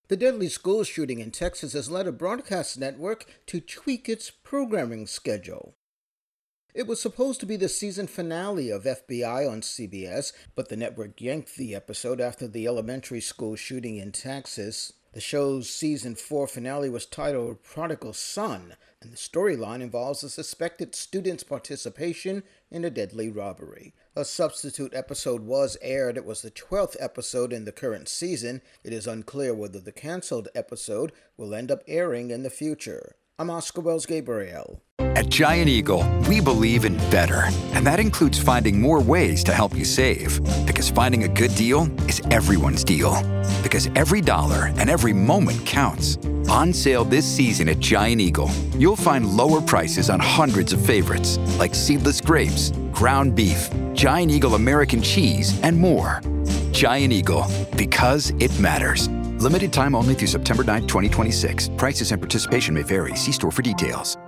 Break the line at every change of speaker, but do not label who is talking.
The deadly school shooting in Texas has led a broadcast network to tweak its programming schedule. It was supposed to be the season finale of FBI on CBS, but the network yanked the episode after the elementary school shooting in Texas. The show's season 4 finale was titled Prodigal Son, and the storyline involves a suspected student's participation in a deadly robbery. A substitute episode was aired. It was the 12th episode in the current season. It is unclear whether the canceled episode will end up airing in the future. I'm Oscar Wells Gabriel.
At Giant Eagle, we believe in better, and that includes finding more ways to help you save. Because finding a good deal is everyone's deal. Because every dollar and every moment counts. On sale this season at Giant Eagle, you'll find lower prices on hundreds of favorites, like seedless grapes, ground beef, Giant Eagle American cheese, and more. Giant Eagle, because it matters. Limited time only through September 9, 2026. Prices and participation may vary. See store for details.